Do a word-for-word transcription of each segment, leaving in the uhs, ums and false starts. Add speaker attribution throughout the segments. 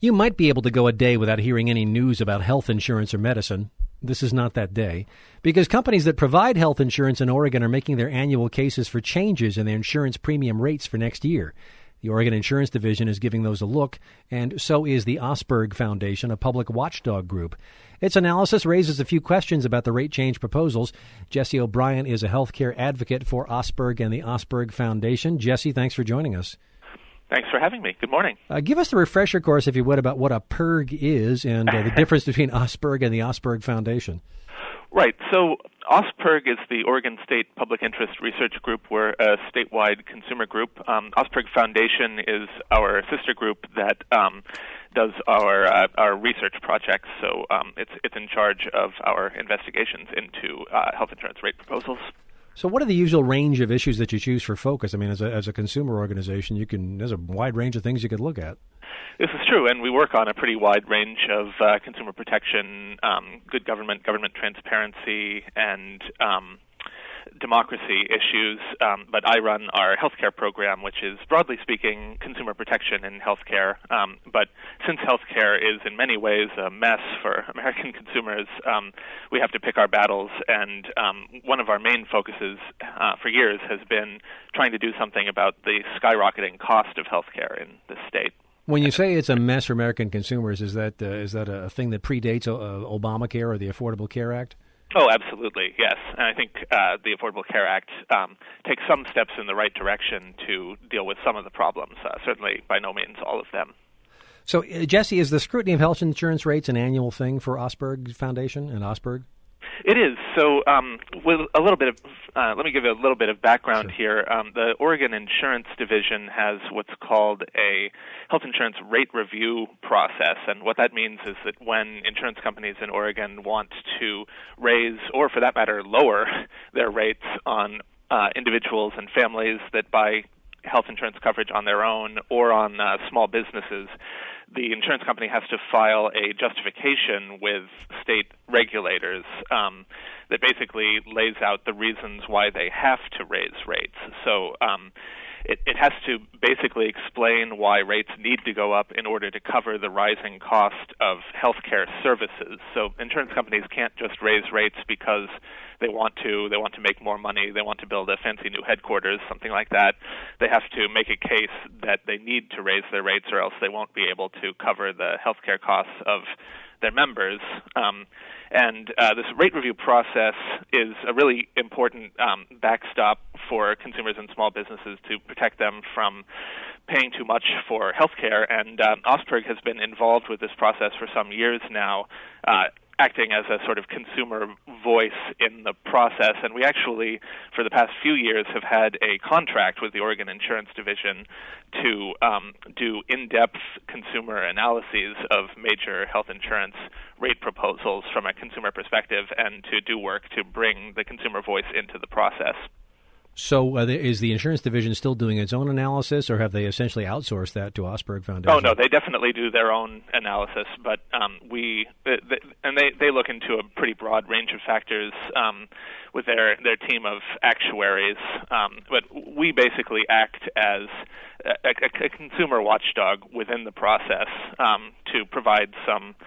Speaker 1: You might be able to go a day without hearing any news about health insurance or medicine. This is not that day, because companies that provide health insurance in Oregon are making their annual cases for changes in their insurance premium rates for next year. The Oregon Insurance Division is giving those a look, and so is the Osberg Foundation, a public watchdog group. Its analysis raises a few questions about the rate change proposals. Jesse O'Brien is a healthcare advocate for Osberg and the Osberg Foundation. Jesse, thanks for joining us.
Speaker 2: Thanks for having me. Good morning.
Speaker 1: Uh, give us a refresher course, if you would, about what a P I R G is and uh, the difference between Osberg and the Osberg Foundation.
Speaker 2: Right. So OSPIRG is the Oregon State Public Interest Research Group. We're a statewide consumer group. Um, OSPIRG Foundation is our sister group that um, does our uh, our research projects. So um, it's it's in charge of our investigations into uh, health insurance rate proposals.
Speaker 1: So what are the usual range of issues that you choose for focus? I mean, as a, as a consumer organization, you can there's a wide range of things you could look at.
Speaker 2: This is true, and we work on a pretty wide range of uh, consumer protection, um, good government, government transparency, and um, democracy issues. Um, but I run our healthcare program, which is, broadly speaking, consumer protection in healthcare. Um, but since healthcare is in many ways a mess for American consumers, um, we have to pick our battles. And um, one of our main focuses uh, for years has been trying to do something about the skyrocketing cost of healthcare in the state.
Speaker 1: When you say it's a mess for American consumers, is that uh, is that a thing that predates uh, Obamacare or the Affordable Care Act?
Speaker 2: Oh, absolutely, yes. And I think uh, the Affordable Care Act um, takes some steps in the right direction to deal with some of the problems, uh, certainly by no means all of them.
Speaker 1: So, uh, Jesse, is the scrutiny of health insurance rates an annual thing for Osberg Foundation and Osberg?
Speaker 2: It is. So, um, with a little bit of, uh, let me give you a little bit of background
Speaker 1: sure.
Speaker 2: here. Um, the Oregon Insurance Division has what's called a health insurance rate review process, and what that means is that when insurance companies in Oregon want to raise, or for that matter, lower their rates on uh, individuals and families that buy health insurance coverage on their own or on uh, small businesses, the insurance company has to file a justification with state regulators um, that basically lays out the reasons why they have to raise rates. So um, it, it has to basically explain why rates need to go up in order to cover the rising cost of healthcare services. So insurance companies can't just raise rates because they want to, they want to make more money, they want to build a fancy new headquarters, something like that. They have to make a case that they need to raise their rates or else they won't be able to cover the healthcare costs of their members. Um, and uh, this rate review process is a really important um, backstop for consumers and small businesses to protect them from paying too much for healthcare. And um, OSPIRG has been involved with this process for some years now, uh, acting as a sort of consumer voice in the process. And we actually, for the past few years, have had a contract with the Oregon Insurance Division to um, do in-depth consumer analyses of major health insurance rate proposals from a consumer perspective and to do work to bring the consumer voice into the process.
Speaker 1: So uh, is the insurance division still doing its own analysis, or have they essentially outsourced that to Osberg Foundation?
Speaker 2: Oh, no, they definitely do their own analysis, but um, we they, and they, they look into a pretty broad range of factors um, with their, their team of actuaries. Um, but we basically act as a, a, a consumer watchdog within the process um, to provide some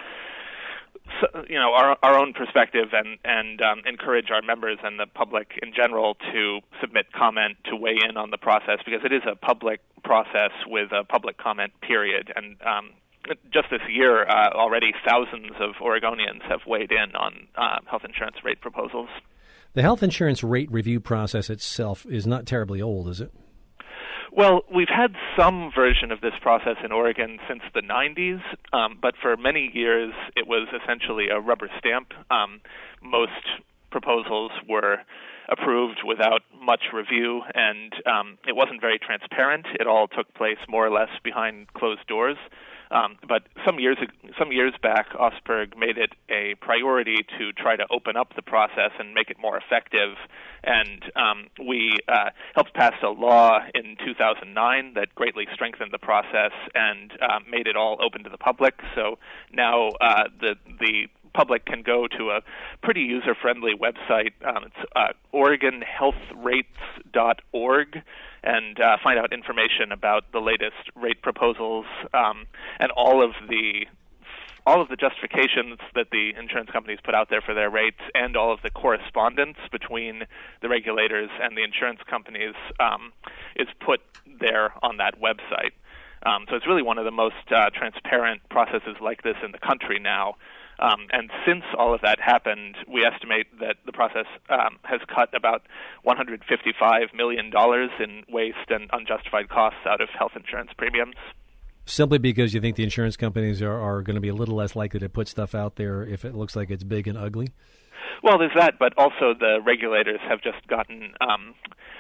Speaker 2: So, you know, our our own perspective and and um, encourage our members and the public in general to submit comment, to weigh in on the process, because it is a public process with a public comment period. And um, just this year, uh, already thousands of Oregonians have weighed in on uh, health insurance rate proposals.
Speaker 1: The health insurance rate review process itself is not terribly old, is it?
Speaker 2: Well, we've had some version of this process in Oregon since the nineties, um, but for many years it was essentially a rubber stamp. Um, most proposals were approved without much review, and um, it wasn't very transparent. It all took place more or less behind closed doors. Um, but some years some years back, OSPIRG made it a priority to try to open up the process and make it more effective. And um, we uh, helped pass a law in two thousand nine that greatly strengthened the process and uh, made it all open to the public. So now uh, the the public can go to a pretty user-friendly website. Um, it's uh, Oregon Health Rates dot org, and uh, find out information about the latest rate proposals um, and all of the all of the justifications that the insurance companies put out there for their rates, and all of the correspondence between the regulators and the insurance companies um, is put there on that website. Um, so it's really one of the most uh, transparent processes like this in the country now. Um, and since all of that happened, we estimate that the process um, has cut about one hundred fifty-five million dollars in waste and unjustified costs out of health insurance premiums.
Speaker 1: Simply because you think the insurance companies are, are going to be a little less likely to put stuff out there if it looks like it's big and ugly?
Speaker 2: Well, there's that, but also the regulators have just gotten um,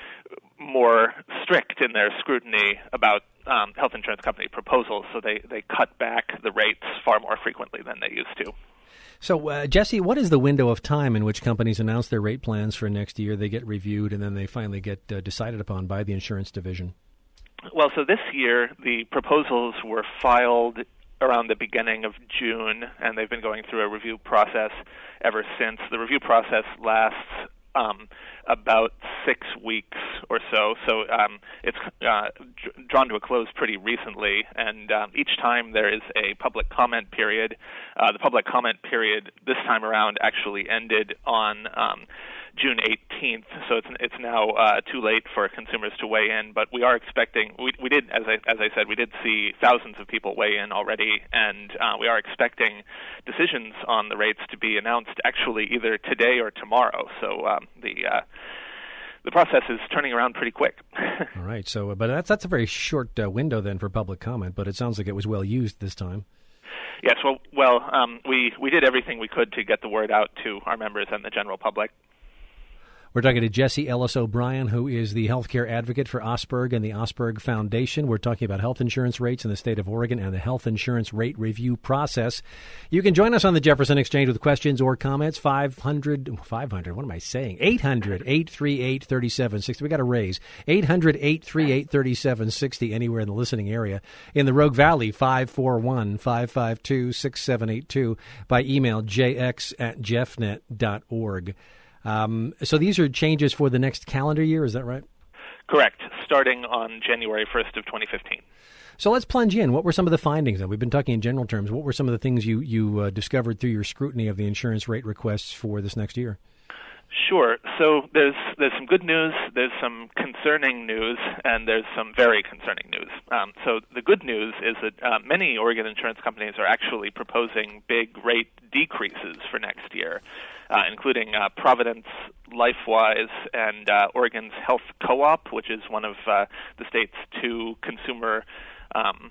Speaker 2: more strict in their scrutiny about um, health insurance company proposals, so they, they cut back the rates far more frequently than they used to.
Speaker 1: So, uh, Jesse, what is the window of time in which companies announce their rate plans for next year, they get reviewed, and then they finally get uh, decided upon by the insurance division?
Speaker 2: Well, so this year the proposals were filed around the beginning of June, and they've been going through a review process ever since. The review process lasts um, about six weeks or so, so um, it's uh, d- drawn to a close pretty recently, and um, each time there is a public comment period. Uh, the public comment period this time around actually ended on um, June eighteenth, so it's it's now uh, too late for consumers to weigh in. But we are expecting. We we did, as I as I said, we did see thousands of people weigh in already, and uh, we are expecting decisions on the rates to be announced actually either today or tomorrow. So um, the uh, the process is turning around pretty quick.
Speaker 1: All right. So, but that's that's a very short uh, window then for public comment. But it sounds like it was well used this time.
Speaker 2: Yes. Well, well, um, we we did everything we could to get the word out to our members and the general public.
Speaker 1: We're talking to Jesse Ellis O'Brien, who is the healthcare advocate for Osberg and the Osberg Foundation. We're talking about health insurance rates in the state of Oregon and the health insurance rate review process. You can join us on the Jefferson Exchange with questions or comments. five hundred, five hundred, what am I saying? eight hundred, eight three eight, three seven six zero. We got a raise. eight hundred, eight three eight, three seven six zero anywhere in the listening area. In the Rogue Valley, five four one, five five two, six seven eight two. By email, jx at jeffnet dot org. Um, so these are changes for the next calendar year, is that right?
Speaker 2: Correct, starting on January first of twenty fifteen.
Speaker 1: So let's plunge in. What were some of the findings? We've been talking in general terms. What were some of the things you, you uh, discovered through your scrutiny of the insurance rate requests for this next year?
Speaker 2: Sure. So there's there's some good news, there's some concerning news, and there's some very concerning news. Um, so the good news is that uh, many Oregon insurance companies are actually proposing big rate decreases for next year, uh, including uh, Providence, LifeWise, and uh, Oregon's Health Co-op, which is one of uh, the state's two consumer um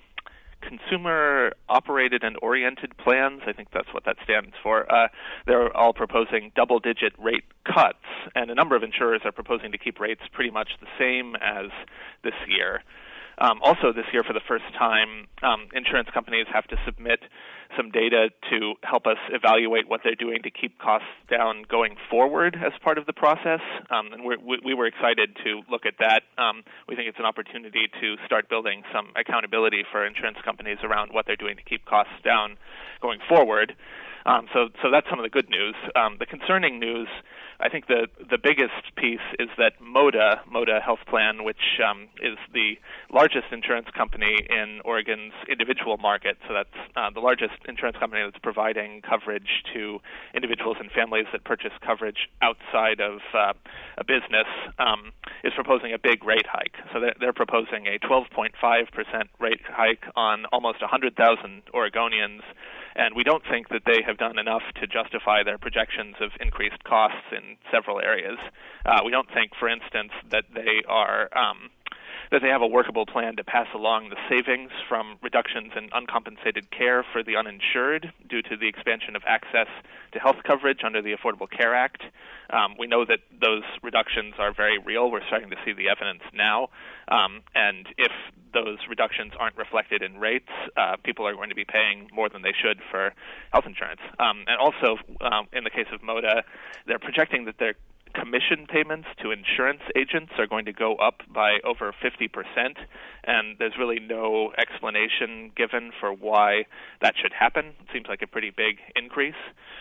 Speaker 2: consumer-operated and oriented plans. I think that's what that stands for. Uh, they're all proposing double-digit rate cuts, and a number of insurers are proposing to keep rates pretty much the same as this year. Um, also this year, for the first time, um, insurance companies have to submit some data to help us evaluate what they're doing to keep costs down going forward as part of the process. Um, and we're, we, we were excited to look at that. Um, we think it's an opportunity to start building some accountability for insurance companies around what they're doing to keep costs down going forward. Um, so, so that's some of the good news. Um, the concerning news, I think the the biggest piece is that MODA, MODA Health Plan, which um, is the largest insurance company in Oregon's individual market, so that's uh, the largest insurance company that's providing coverage to individuals and families that purchase coverage outside of uh, a business, um, is proposing a big rate hike. So they're, they're proposing a twelve point five percent rate hike on almost one hundred thousand Oregonians. And we don't think that they have done enough to justify their projections of increased costs in several areas. Uh, we don't think, for instance, that they are um, that they have a workable plan to pass along the savings from reductions in uncompensated care for the uninsured due to the expansion of access to health coverage under the Affordable Care Act. Um, we know that those reductions are very real. We're starting to see the evidence now. Um, and if those reductions aren't reflected in rates, uh, people are going to be paying more than they should for health insurance. Um, and also, um, in the case of MODA, they're projecting that their commission payments to insurance agents are going to go up by over fifty percent, and there's really no explanation given for why that should happen. It seems like a pretty big increase.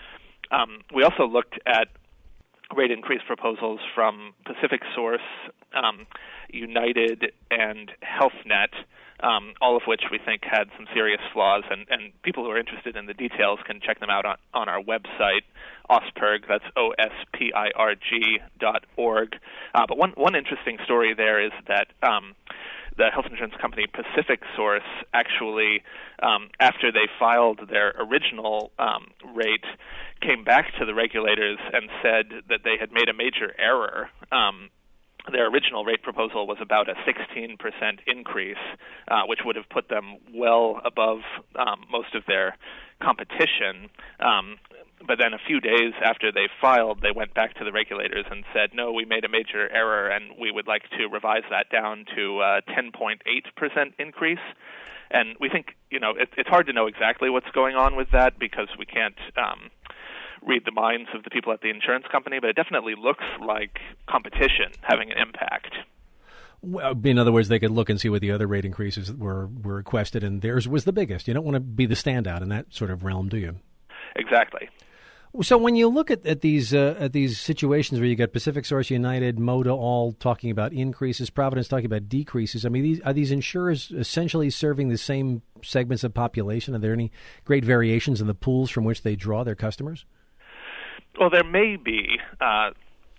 Speaker 2: Um, we also looked at rate increase proposals from Pacific Source, um, United, and HealthNet, um, all of which we think had some serious flaws, and, and people who are interested in the details can check them out on, on our website, OSPIRG, that's O S P I R G dot org. Uh, but one, one interesting story there is that um, the health insurance company Pacific Source actually, um, after they filed their original um, rate, came back to the regulators and said that they had made a major error. Um, their original rate proposal was about a sixteen percent increase, uh, which would have put them well above um, most of their competition. Um, but then a few days after they filed, they went back to the regulators and said, no, we made a major error, and we would like to revise that down to a ten point eight percent increase. And we think, you know, it, it's hard to know exactly what's going on with that because we can't um, read the minds of the people at the insurance company, but it definitely looks like competition having an impact.
Speaker 1: Well, in other words, they could look and see what the other rate increases were, were requested, and theirs was the biggest. You don't want to be the standout in that sort of realm, do you?
Speaker 2: Exactly.
Speaker 1: So when you look at, at these uh, at these situations where you got Pacific Source, United, Moda all talking about increases, Providence talking about decreases, I mean, these, are these insurers essentially serving the same segments of population? Are there any great variations in the pools from which they draw their customers?
Speaker 2: Well, there may be. Uh,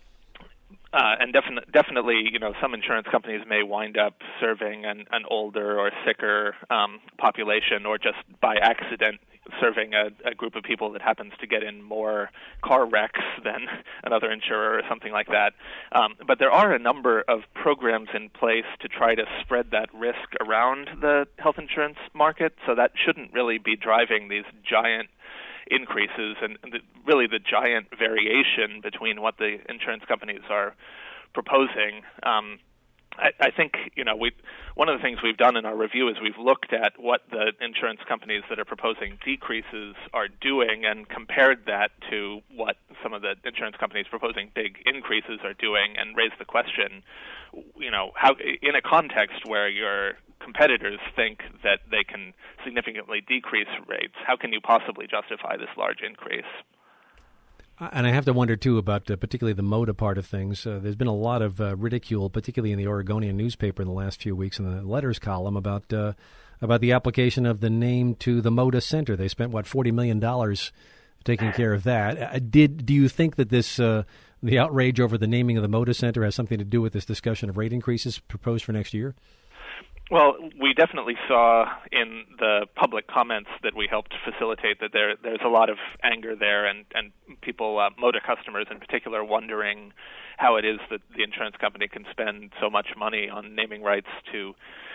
Speaker 2: Uh, and definitely, definitely, you know, some insurance companies may wind up serving an, an older or sicker um, population, or just by accident serving a, a group of people that happens to get in more car wrecks than another insurer or something like that. Um, but there are a number of programs in place to try to spread that risk around the health insurance market, so that shouldn't really be driving these giant increases and the, really the giant variation between what the insurance companies are proposing. Um, I, I think, you know, we one of the things we've done in our review is we've looked at what the insurance companies that are proposing decreases are doing and compared that to what some of the insurance companies proposing big increases are doing, and raised the question, you know, how in a context where your competitors think that they can significantly decrease rates, how can you possibly justify this large increase?
Speaker 1: And I have to wonder, too, about uh, particularly the Moda part of things. Uh, there's been a lot of uh, ridicule, particularly in the Oregonian newspaper in the last few weeks in the letters column about uh, about the application of the name to the Moda Center. They spent, what, forty million dollars taking care of that. Uh, did Do you think that this uh, the outrage over the naming of the Moda Center has something to do with this discussion of rate increases proposed for next year?
Speaker 2: Well, we definitely saw in the public comments that we helped facilitate that there there's a lot of anger there, and, and people, uh, Moda customers in particular, wondering how it is that the insurance company can spend so much money on naming rights to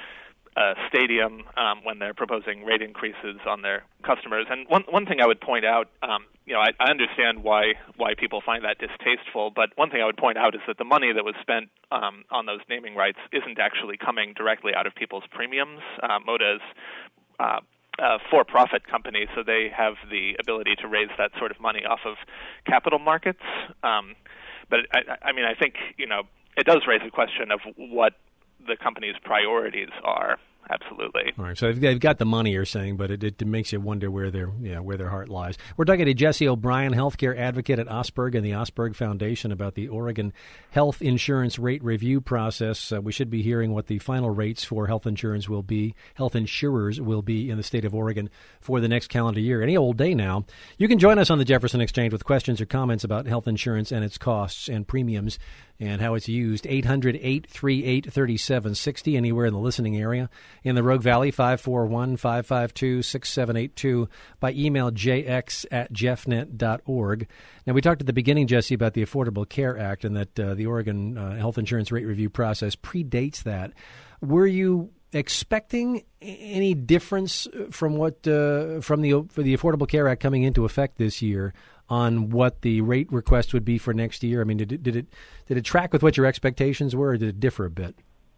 Speaker 2: a stadium um, when they're proposing rate increases on their customers. And one one thing I would point out, um, you know, I, I understand why why people find that distasteful, but one thing I would point out is that the money that was spent um, on those naming rights isn't actually coming directly out of people's premiums. Uh, Moda's uh, a for-profit company, so they have the ability to raise that sort of money off of capital markets. Um, but I, I mean, I think, you know, it does raise a question of what the company's priorities are. Absolutely.
Speaker 1: All right. So they've got the money, you're saying, but it, it makes you wonder where their yeah where their heart lies. We're talking to Jesse O'Brien, healthcare advocate at OSPIRG and the OSPIRG Foundation, about the Oregon health insurance rate review process. Uh, we should be hearing what the final rates for health insurance will be, health insurers will be in the state of Oregon for the next calendar year. Any old day now. You can join us on the Jefferson Exchange with questions or comments about health insurance and its costs and premiums and how it's used. eight hundred, eight three eight, three seven six zero, anywhere in the listening area. In the Rogue Valley, five four one, five five two, six seven eight two. By email, j x at jeffnet dot org. Now, we talked at the beginning, Jesse, about the Affordable Care Act and that uh, the Oregon uh, health insurance rate review process predates that. Were you expecting any difference from what uh, from the for the Affordable Care Act coming into effect this year on what the rate request would be for next year? I mean, did it did it did it track with what your expectations were, or did it differ a bit?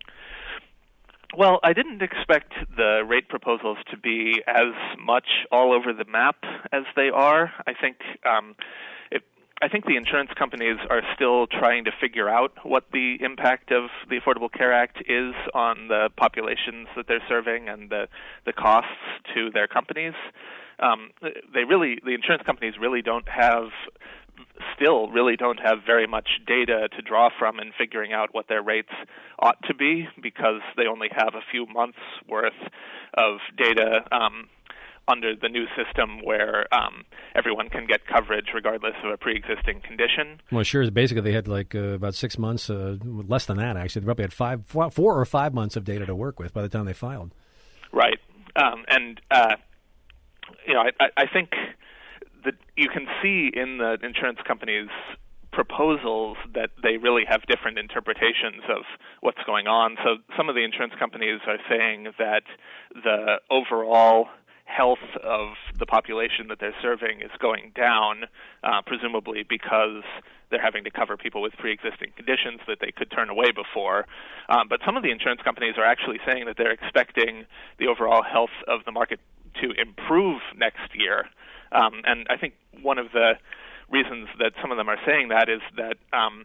Speaker 2: Well, I didn't expect the rate proposals to be as much all over the map as they are. I think um, it, I think the insurance companies are still trying to figure out what the impact of the Affordable Care Act is on the populations that they're serving and the, the costs to their companies. um, they really, the insurance companies really don't have, still really don't have very much data to draw from in figuring out what their rates ought to be, because they only have a few months worth of data um, under the new system where um, everyone can get coverage regardless of a pre-existing condition.
Speaker 1: Well, sure. Basically, they had like uh, about six months, uh, less than that, actually. They probably had five, four, four or five months of data to work with by the time they filed.
Speaker 2: Right. Um, and, uh, you know, I, I think that you can see in the insurance companies' proposals that they really have different interpretations of what's going on. So some of the insurance companies are saying that the overall health of the population that they're serving is going down, uh, presumably because they're having to cover people with pre-existing conditions that they could turn away before. Um, but some of the insurance companies are actually saying that they're expecting the overall health of the market to improve next year. Um, and I think one of the reasons that some of them are saying that is that, um,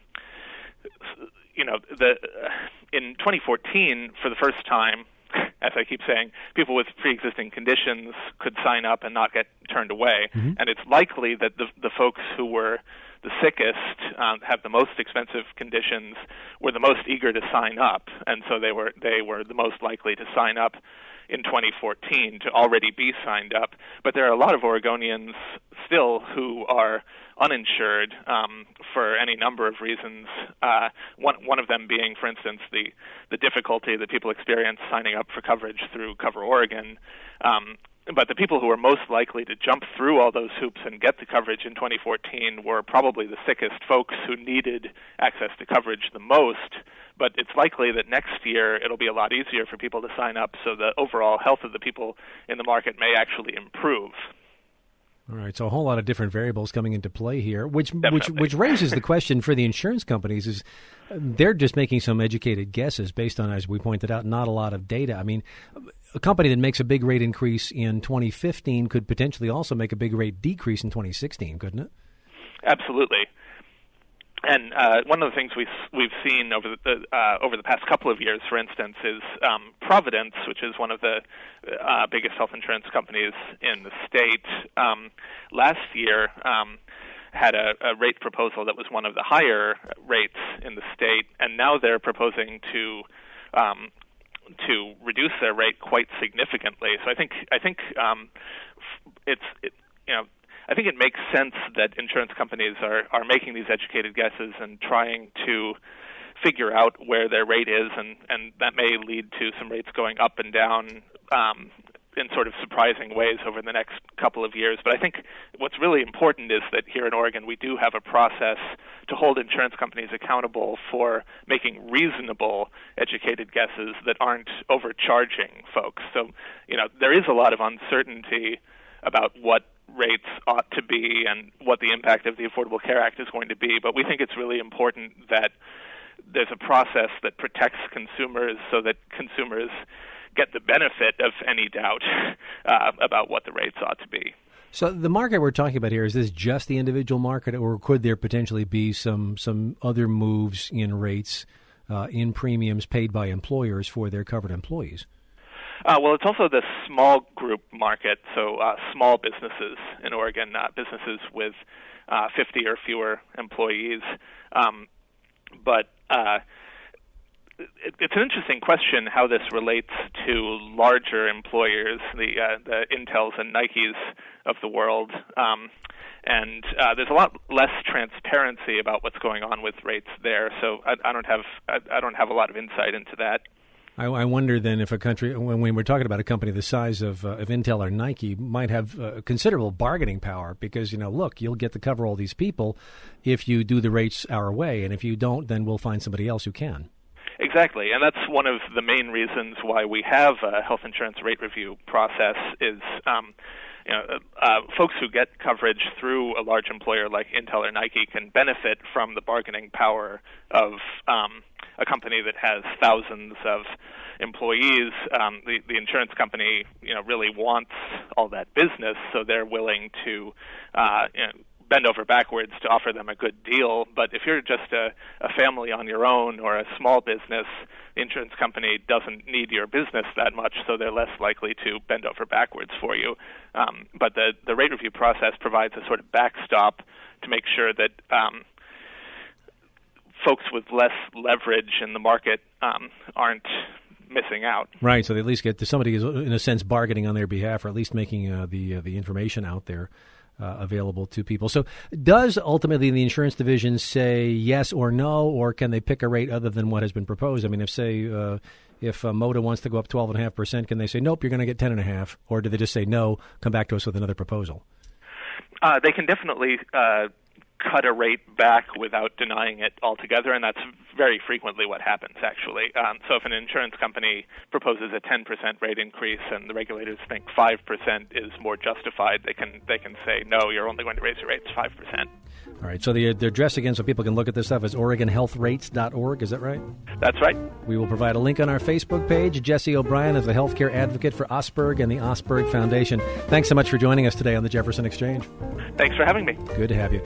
Speaker 2: you know, the in twenty fourteen, for the first time, as I keep saying, people with pre-existing conditions could sign up and not get turned away. Mm-hmm. And it's likely that the, the folks who were the sickest, um, have the most expensive conditions, were the most eager to sign up. And so they were they were the most likely to sign up in twenty fourteen, to already be signed up. But there are a lot of Oregonians still who are uninsured um, for any number of reasons. Uh, one one of them being, for instance, the the difficulty that people experience signing up for coverage through Cover Oregon. Um, but the people who were most likely to jump through all those hoops and get the coverage in twenty fourteen were probably the sickest folks who needed access to coverage the most. But it's likely that next year it'll be a lot easier for people to sign up, so the overall health of the people in the market may actually improve.
Speaker 1: All right, so a whole lot of different variables coming into play here, which which which raises the question for the insurance companies is they're just making some educated guesses based on, as we pointed out, not a lot of data. I mean, a company that makes a big rate increase in twenty fifteen could potentially also make a big rate decrease in twenty sixteen, couldn't it?
Speaker 2: Absolutely. And uh, one of the things we've, we've seen over the uh, over the past couple of years, for instance, is um, Providence, which is one of the uh, biggest health insurance companies in the state. Um, last year, um, had a, a rate proposal that was one of the higher rates in the state, and now they're proposing to um, to reduce their rate quite significantly. So I think I think um, it's it, you know. I think it makes sense that insurance companies are, are making these educated guesses and trying to figure out where their rate is, and, and that may lead to some rates going up and down um, in sort of surprising ways over the next couple of years. But I think what's really important is that here in Oregon we do have a process to hold insurance companies accountable for making reasonable educated guesses that aren't overcharging folks. So, you know, there is a lot of uncertainty about what rates ought to be and what the impact of the Affordable Care Act is going to be, but we think it's really important that there's a process that protects consumers so that consumers get the benefit of any doubt uh, about what the rates ought to be.
Speaker 1: So the market we're talking about here, is this just the individual market, or could there potentially be some, some other moves in rates, uh, in premiums paid by employers for their covered employees?
Speaker 2: Uh, well, it's also the small group market, so uh, small businesses in Oregon, uh, businesses with uh, fifty or fewer employees. Um, but uh, it, it's an interesting question how this relates to larger employers, the uh, the Intels and Nikes of the world. Um, and uh, there's a lot less transparency about what's going on with rates there, so I, I don't have I, I don't have a lot of insight into that.
Speaker 1: I, I wonder then if a country, when, when we're talking about a company the size of, uh, of Intel or Nike, might have uh, considerable bargaining power because, you know, look, you'll get to cover all these people if you do the rates our way, and if you don't, then we'll find somebody else who can.
Speaker 2: Exactly, and that's one of the main reasons why we have a health insurance rate review process is, um, you know, uh, folks who get coverage through a large employer like Intel or Nike can benefit from the bargaining power of um, a company that has thousands of employees. Um, the, the insurance company, you know, really wants all that business, so they're willing to uh, you know, bend over backwards to offer them a good deal. But if you're just a, a family on your own or a small business, insurance company doesn't need your business that much, so they're less likely to bend over backwards for you. Um, but the, the rate review process provides a sort of backstop to make sure that um, folks with less leverage in the market um, aren't missing out.
Speaker 1: Right, so they at least get to somebody is in a sense bargaining on their behalf, or at least making uh, the uh, the information out there uh, available to people. So does ultimately the insurance division say yes or no, or can they pick a rate other than what has been proposed? I mean, if say uh, if uh, Moda wants to go up twelve point five percent, can they say, nope, you're going to get ten point five, or do they just say no, come back to us with another proposal?
Speaker 2: Uh, they can definitely uh, cut a rate back without denying it altogether, and that's very frequently what happens, actually. Um, so if an insurance company proposes a ten percent rate increase and the regulators think five percent is more justified, they can they can say, no, you're only going to raise your rates five percent.
Speaker 1: All right, so the, the address again, so people can look at this stuff, is Oregon Health Rates dot org, is that right?
Speaker 2: That's right.
Speaker 1: We will provide a link on our Facebook page. Jesse O'Brien is the healthcare advocate for Osberg and the Osberg Foundation. Thanks so much for joining us today on the Jefferson Exchange.
Speaker 2: Thanks for having me.
Speaker 1: Good to have you.